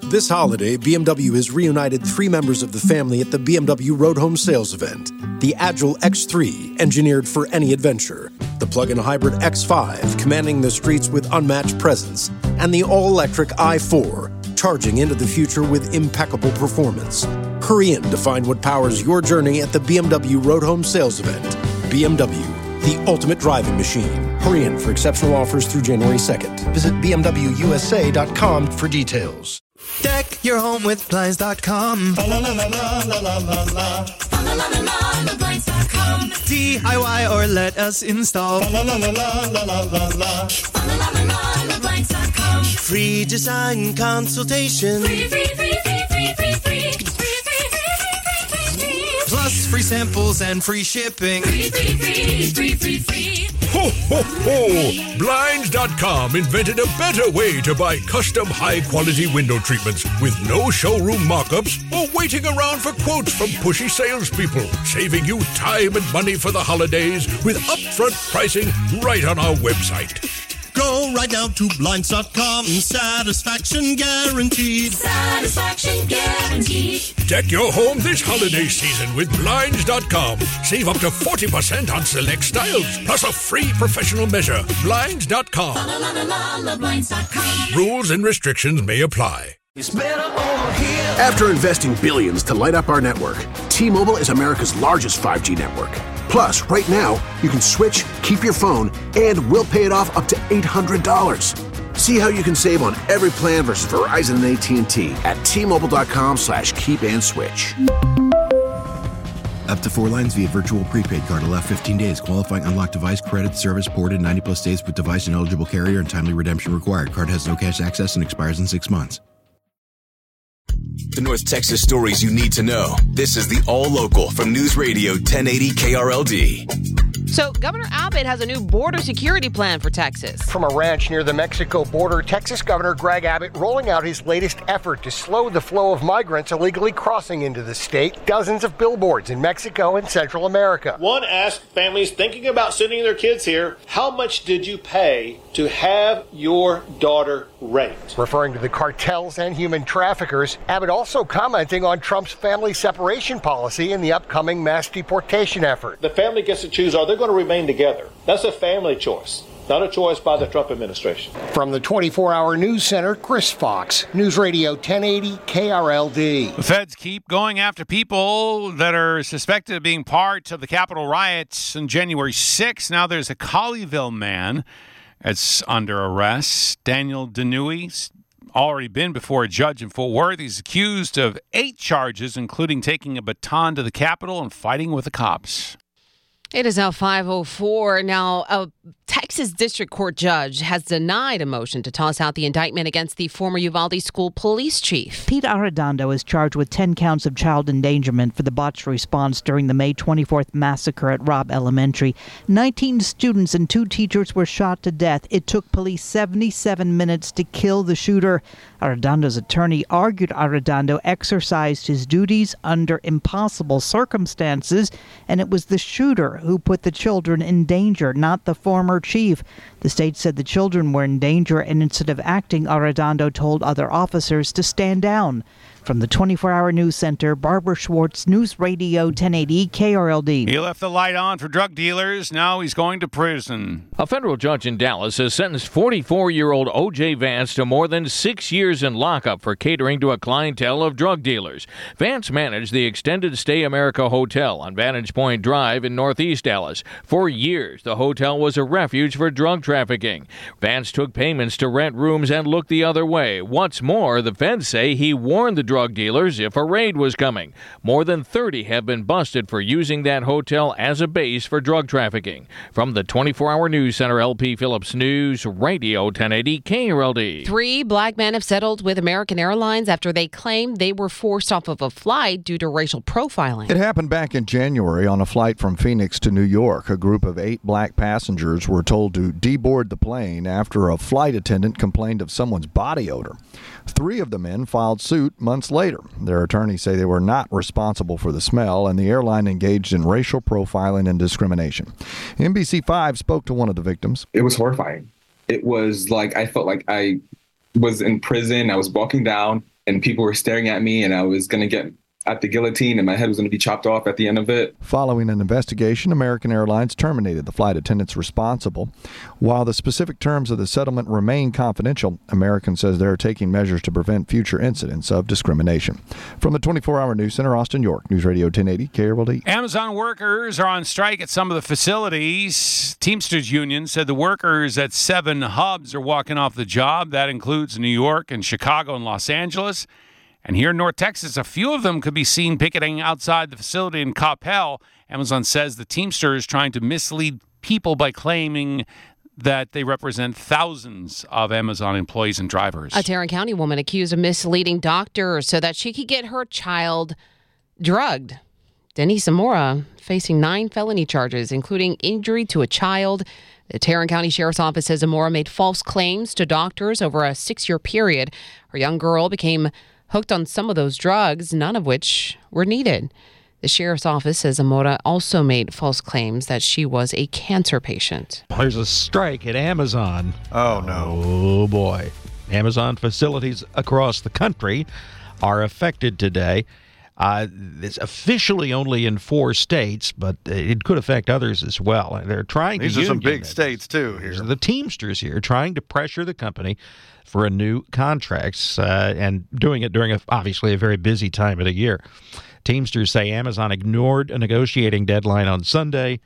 This holiday, BMW has reunited 3 members of the family at the BMW Road Home Sales event. The Agile X3, engineered for any adventure. The plug-in hybrid X5, commanding the streets with unmatched presence. And the all-electric i4, charging into the future with impeccable performance. Hurry in to find what powers your journey at the BMW Road Home Sales event. BMW, the ultimate driving machine. Hurry in for exceptional offers through January 2nd. Visit BMWUSA.com for details. Deck your home with Blinds.com. La la la la la la la la la. La la la la Blinds.com. DIY or let us install. La la la la la la la la. La la la Blinds.com. Free design consultation. Free. Plus free samples and free shipping. Free. Ho, ho, ho! Blinds.com invented a better way to buy custom high-quality window treatments with no showroom mock-ups or waiting around for quotes from pushy salespeople, saving you time and money for the holidays with upfront pricing right on our website. Go right now to Blinds.com. Satisfaction guaranteed. Satisfaction guaranteed. Deck your home this holiday season with Blinds.com. Save up to 40% on select styles, plus a free professional measure. Blinds.com. Blinds.com. Rules and restrictions may apply. It's better over here. After investing billions to light up our network, T-Mobile is America's largest 5G network. Plus, right now, you can switch, keep your phone, and we'll pay it off up to $800. See how you can save on every plan versus Verizon and AT&T at T-Mobile.com/keep-and-switch. Up to 4 lines via virtual prepaid card. Allow 15 days. Qualifying unlocked device credit service ported 90-plus states with device and eligible carrier and timely redemption required. Card has no cash access and expires in 6 months. The North Texas stories you need to know. This is the All Local from News Radio 1080 KRLD. So Governor Abbott has a new border security plan for Texas. From a ranch near the Mexico border, Texas Governor Greg Abbott rolling out his latest effort to slow the flow of migrants illegally crossing into the state. Dozens of billboards in Mexico and Central America. One asked families thinking about sending their kids here, how much did you pay to have your daughter raped? Referring to the cartels and human traffickers, Abbott also commenting on Trump's family separation policy and the upcoming mass deportation effort. The family gets to choose, are they going to remain together? That's a family choice, not a choice by the Trump administration. From the 24-hour news center, Chris Fox, News Radio 1080 KRLD. The feds keep going after people that are suspected of being part of the Capitol riots on January 6th. Now there's a Colleyville man that's under arrest. Daniel Denui already been before a judge in Fort Worth. He's accused of 8 charges, including taking a baton to the Capitol and fighting with the cops. It is now 5:04. Now, a Texas District Court judge has denied a motion to toss out the indictment against the former Uvalde school police chief. Pete Arredondo is charged with 10 counts of child endangerment for the botched response during the May 24th massacre at Robb Elementary. 19 students and 2 teachers were shot to death. It took police 77 minutes to kill the shooter. Arredondo's attorney argued Arredondo exercised his duties under impossible circumstances, and it was the shooter who put the children in danger, not the former chief. The state said the children were in danger, and instead of acting, Arredondo told other officers to stand down. From the 24-hour news center, Barbara Schwartz, News Radio 1080 KRLD. He left the light on for drug dealers. Now he's going to prison. A federal judge in Dallas has sentenced 44-year-old O.J. Vance to more than 6 years in lockup for catering to a clientele of drug dealers. Vance managed the Extended Stay America Hotel on Vantage Point Drive in Northeast Dallas. For years, the hotel was a refuge for drug trafficking. Vance took payments to rent rooms and looked the other way. What's more, the feds say he warned the drug dealers if a raid was coming. More than 30 have been busted for using that hotel as a base for drug trafficking. From the 24-hour news center, LP Phillips News Radio 1080 KRLD. 3 black men have settled with American Airlines after they claimed they were forced off of a flight due to racial profiling. It happened back in January on a flight from Phoenix to New York. A group of 8 black passengers were told to deboard the plane after a flight attendant complained of someone's body odor. 3 of the men filed suit months later. Their attorneys say they were not responsible for the smell, and the airline engaged in racial profiling and discrimination. NBC5 spoke to one of the victims. It was horrifying. It was like I felt like I was in prison. I was walking down and people were staring at me, and I was going to get at the guillotine, and my head was going to be chopped off at the end of it. Following an investigation, American Airlines terminated the flight attendants responsible. While the specific terms of the settlement remain confidential, American says they're taking measures to prevent future incidents of discrimination. From the 24-Hour News Center, Austin, York, News Radio 1080, KRLD. Amazon workers are on strike at some of the facilities. Teamsters Union said the workers at 7 hubs are walking off the job. That includes New York and Chicago and Los Angeles. And here in North Texas, a few of them could be seen picketing outside the facility in Coppell. Amazon says the Teamsters is trying to mislead people by claiming that they represent thousands of Amazon employees and drivers. A Tarrant County woman accused of misleading doctors so that she could get her child drugged. Denise Zamora facing 9 felony charges, including injury to a child. The Tarrant County Sheriff's Office says Zamora made false claims to doctors over a 6-year period. Her young girl became hooked on some of those drugs, none of which were needed. The Sheriff's Office says Zamora also made false claims that she was a cancer patient. There's a strike at Amazon. Oh, no. Oh, boy. Amazon facilities across the country are affected today. It's officially only in 4 states, but it could affect others as well. They're trying These to are some big states, too, here. The Teamsters here trying to pressure the company for a new contracts and doing it during, obviously, a very busy time of the year. Teamsters say Amazon ignored a negotiating deadline on Sunday.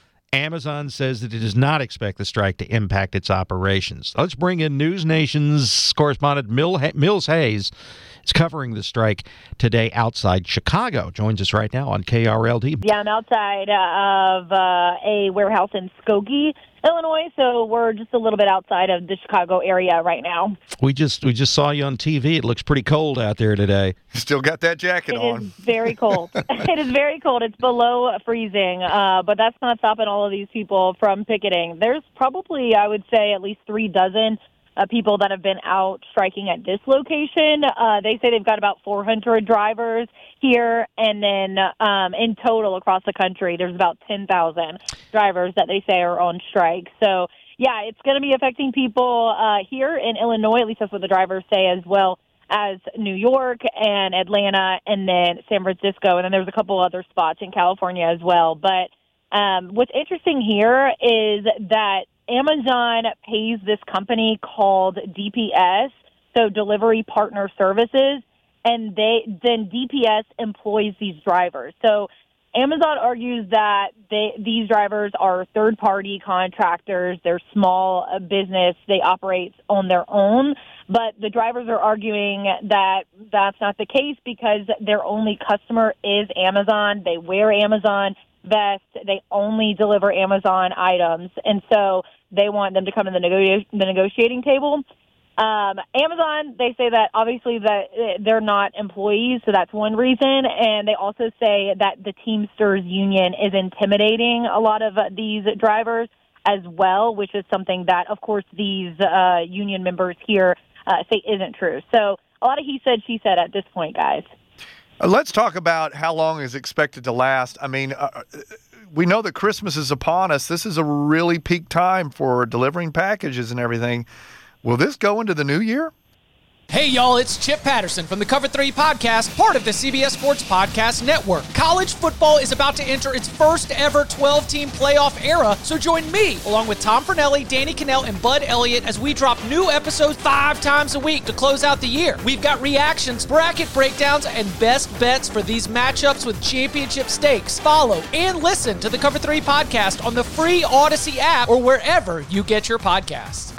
Amazon says that it does not expect the strike to impact its operations. Let's bring in News Nation's correspondent Mills Hayes. Is covering the strike today outside Chicago. Joins us right now on KRLD. Yeah, I'm outside of a warehouse in Skokie, Illinois, so we're just a little bit outside of the Chicago area right now. We just saw you on TV. It looks pretty cold out there today. Still got that jacket on. It is very cold. It is very cold. It's below freezing, but that's not stopping all of these people from picketing. There's probably, I would say, at least 3 dozen people that have been out striking at this location. They say they've got about 400 drivers here, and then in total across the country, there's about 10,000 drivers that they say are on strike. So, yeah, it's going to be affecting people here in Illinois, at least that's what the drivers say, as well as New York and Atlanta and then San Francisco, and then there's a couple other spots in California as well. But what's interesting here is that Amazon pays this company called DPS, so Delivery Partner Services, and then DPS employs these drivers. So Amazon argues that these drivers are third-party contractors. They're small business. They operate on their own. But the drivers are arguing that that's not the case because their only customer is Amazon. They wear Amazon vests. They only deliver Amazon items. And so they want them to come to the negotiating table. Amazon, they say that obviously that they're not employees, so that's one reason. And they also say that the Teamsters Union is intimidating a lot of these drivers as well, which is something that, of course, these union members here say isn't true. So a lot of he said, she said at this point, guys. Let's talk about how long is expected to last. I mean, we know that Christmas is upon us. This is a really peak time for delivering packages and everything. Will this go into the new year? Hey, y'all, it's Chip Patterson from the Cover 3 podcast, part of the CBS Sports Podcast Network. College football is about to enter its first ever 12-team playoff era, so join me, along with Tom Fornelli, Danny Cannell, and Bud Elliott, as we drop new episodes 5 times a week to close out the year. We've got reactions, bracket breakdowns, and best bets for these matchups with championship stakes. Follow and listen to the Cover 3 podcast on the free Odyssey app or wherever you get your podcasts.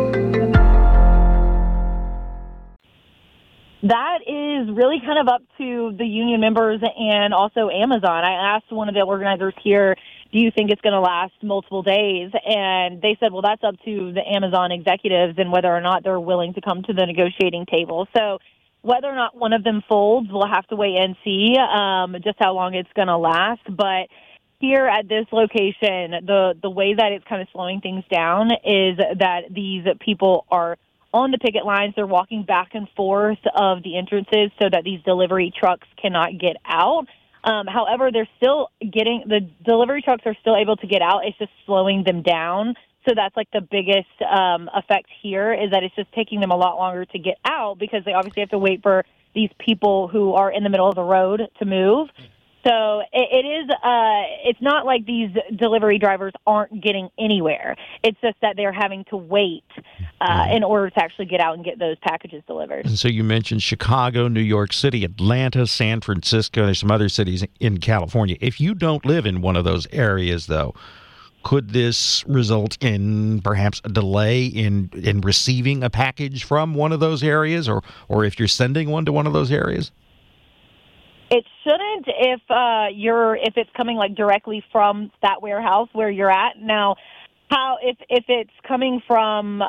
That is really kind of up to the union members and also Amazon. I asked one of the organizers here, do you think it's going to last multiple days? And they said, well, that's up to the Amazon executives and whether or not they're willing to come to the negotiating table. So whether or not one of them folds, we'll have to wait and see just how long it's going to last. But here at this location, the way that it's kind of slowing things down is that these people are on the picket lines. They're walking back and forth of the entrances so that these delivery trucks cannot get out. However, the delivery trucks are still able to get out. It's just slowing them down So that's like the biggest effect here, is that it's just taking them a lot longer to get out because they obviously have to wait for these people who are in the middle of the road to move. So it's not like these delivery drivers aren't getting anywhere. It's just that they're having to wait in order to actually get out and get those packages delivered. And so you mentioned Chicago, New York City, Atlanta, San Francisco. There's some other cities in California. If you don't live in one of those areas, though, could this result in perhaps a delay in receiving a package from one of those areas, or if you're sending one to one of those areas? It shouldn't if it's coming like directly from that warehouse where you're at. Now, if it's coming from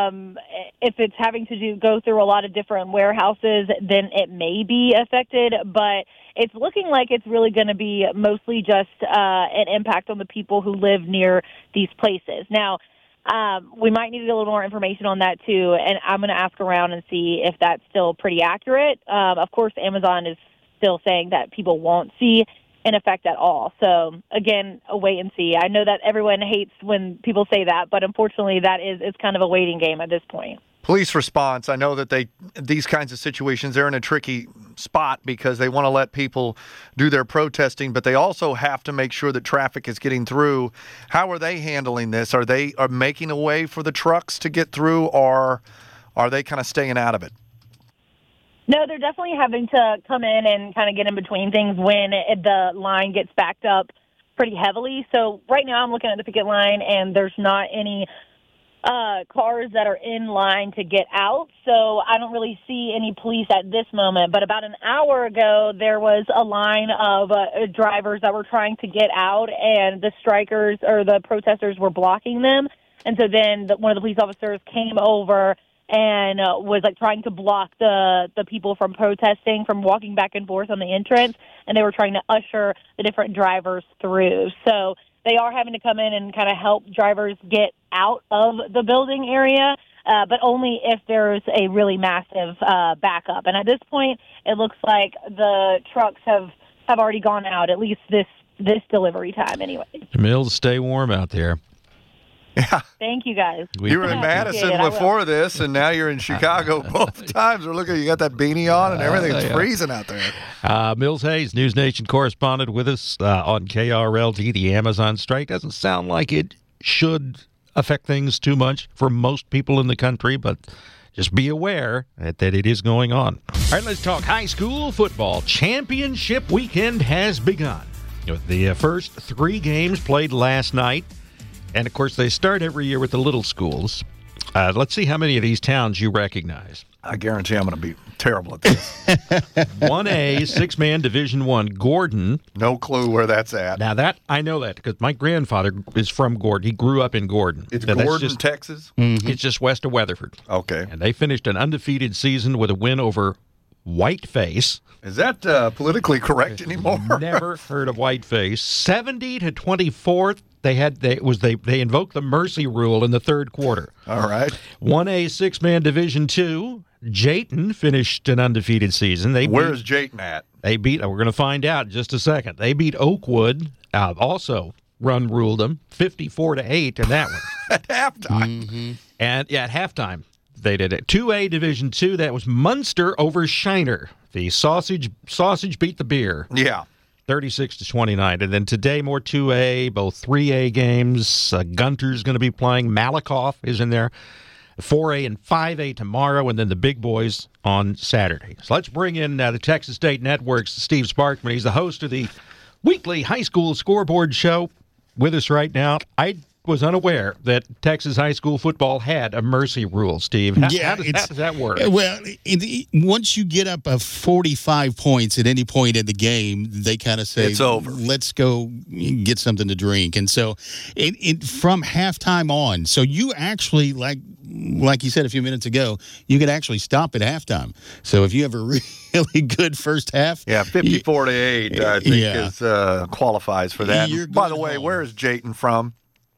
if it's having to go through a lot of different warehouses, then it may be affected. But it's looking like it's really going to be mostly just an impact on the people who live near these places. Now, we might need a little more information on that too, and I'm going to ask around and see if that's still pretty accurate. Of course, Amazon is still saying that people won't see an effect at all. So, again, a wait and see. I know that everyone hates when people say that, but unfortunately it's kind of a waiting game at this point. Police response, I know that these kinds of situations, they're in a tricky spot because they want to let people do their protesting, but they also have to make sure that traffic is getting through. How are they handling this? Are they making a way for the trucks to get through, or are they kind of staying out of it? No, they're definitely having to come in and kind of get in between things when the line gets backed up pretty heavily. So right now I'm looking at the picket line, and there's not any cars that are in line to get out. So I don't really see any police at this moment. But about an hour ago, there was a line of drivers that were trying to get out, and the strikers or the protesters were blocking them. And so then one of the police officers came over and was like trying to block the people from protesting from walking back and forth on the entrance, and they were trying to usher the different drivers through. So they are having to come in and kind of help drivers get out of the building area, but only if there's a really massive backup. And at this point, it looks like the trucks have already gone out, at least this delivery time anyway. Mills, stay warm out there. Yeah. Thank you, guys. You were in Madison before this, and now you're in Chicago both times. We're looking, you got that beanie on and everything. It's freezing out there. Mills Hayes, News Nation correspondent with us on KRLD. The Amazon strike doesn't sound like it should affect things too much for most people in the country, but just be aware that it is going on. All right, let's talk high school football. Championship weekend has begun. With the first 3 games played last night. And, of course, they start every year with the little schools. Let's see how many of these towns you recognize. I guarantee I'm going to be terrible at this. 1A, 6-man Division I, Gordon. No clue where that's at. Now, I know that because my grandfather is from Gordon. He grew up in Gordon. It's Gordon, Texas? Mm-hmm. It's just west of Weatherford. Okay. And they finished an undefeated season with a win over Whiteface. Is that politically correct anymore? Never heard of Whiteface. 70-24. They invoked the mercy rule in the third quarter. All right. 1A 6-man Division II. Jayton finished an undefeated season. Where's Jayton at? They beat. We're going to find out in just a second. They beat Oakwood. Also ruled them 54-8 in that one at halftime. Mm-hmm. And at halftime they did it. 2A Division II. That was Munster over Shiner. The sausage beat the beer. Yeah. 36-29. And then today, more 2A, both 3A games. Gunter's going to be playing. Malakoff is in there. 4A and 5A tomorrow, and then the big boys on Saturday. So let's bring in the Texas State Network's Steve Sparkman. He's the host of the weekly high school scoreboard show with us right now. I was unaware that Texas high school football had a mercy rule, Steve. How does that work? Well, once you get up 45 points at any point in the game, they kind of say, it's over. Let's go get something to drink. And so from halftime on, so you actually, like you said a few minutes ago, you could actually stop at halftime. So if you have a really good first half. Yeah, 54-8, I think qualifies for that. By the way, where is Jayton from?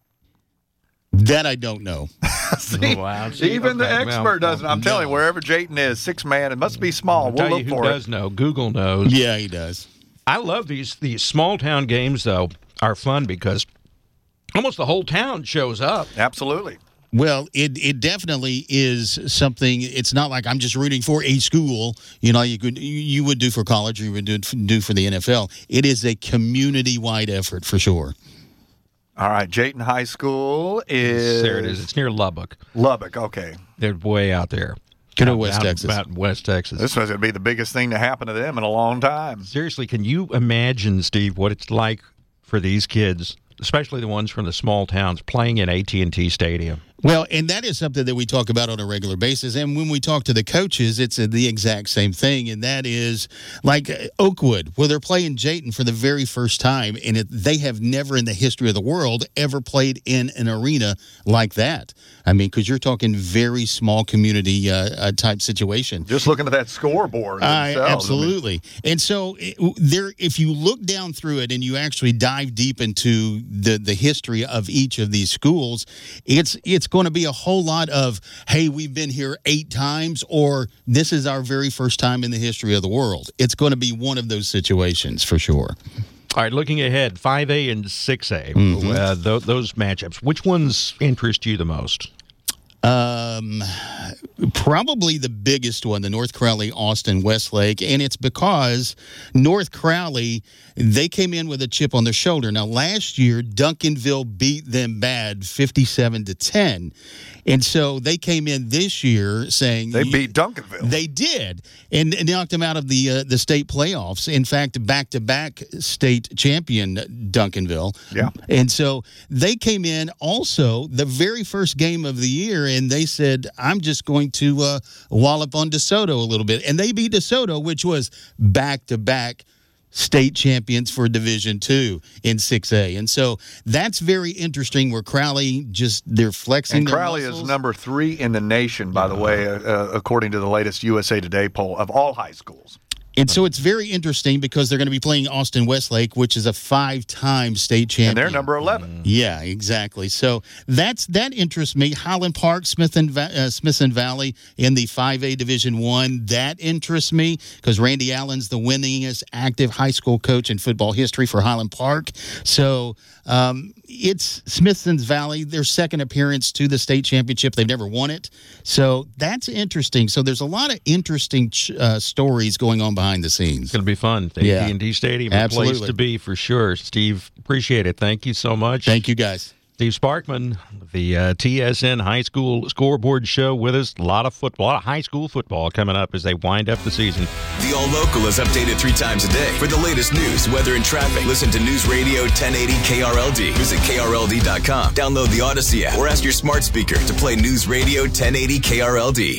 That I don't know. See, wow. Even the expert doesn't. I'm telling you, wherever Jayton is, 6-man, it must be small. We'll look for it. Who does know? Google knows. Yeah, he does. I love these small town games, though, are fun because Almost the whole town shows up. Absolutely. Well, it definitely is something. It's not like I'm just rooting for a school. You would do for college or you would do for the NFL. It is a community-wide effort for sure. All right, Jayton High School is... There it is. It's near Lubbock. Lubbock, okay. They're way out there. Good old West Texas. Out in West Texas. This was going to be the biggest thing to happen to them in a long time. Seriously, can you imagine, Steve, what it's like for these kids, especially the ones from the small towns, playing in AT&T Stadium? Well, and that is something that we talk about on a regular basis. And when we talk to the coaches, it's the exact same thing. And that is like Oakwood, where they're playing Jayton for the very first time. And they have never in the history of the world ever played in an arena like that. I mean, because you're talking very small community type situation. Just looking at that scoreboard. Absolutely. And so if you look down through it and you actually dive deep into the history of each of these schools, it's going to be a whole lot of, hey, we've been here 8 times, or this is our very first time in the history of the world. It's going to be one of those situations for sure. All right, looking ahead, 5A and 6A, those matchups, which ones interest you the most? Probably the biggest one, the North Crowley-Austin Westlake, and it's because North Crowley, they came in with a chip on their shoulder. Now, last year, Duncanville beat them bad 57-10, and so they came in this year saying they beat Duncanville. They did, and knocked them out of the state playoffs. In fact, back-to-back state champion Duncanville. Yeah, and so they came in also the very first game of the year, and they said, I'm just going to wallop on DeSoto a little bit. And they beat DeSoto, which was back-to-back state champions for Division II in 6A. And so that's very interesting where Crowley they're flexing their Crowley muscles. is number 3 in the nation, by the way, according to the latest USA Today poll of all high schools. And so it's very interesting because they're going to be playing Austin Westlake, which is a 5-time state champion. And they're number 11. Yeah, exactly. So that interests me. Highland Park, Smithson Valley in the 5A Division I, that interests me because Randy Allen's the winningest active high school coach in football history for Highland Park. So it's Smithson's Valley, their second appearance to the state championship. They've never won it. So that's interesting. So there's a lot of interesting stories going on behind the scenes. It's going to be fun. The AT&T Stadium, a place to be for sure. Steve, appreciate it. Thank you so much. Thank you, guys. Steve Sparkman, the TSN High School Scoreboard Show with us. A lot of football, a lot of high school football coming up as they wind up the season. The All Local is updated 3 times a day. For the latest news, weather, and traffic, listen to News Radio 1080 KRLD. Visit KRLD.com. Download the Odyssey app or ask your smart speaker to play News Radio 1080 KRLD.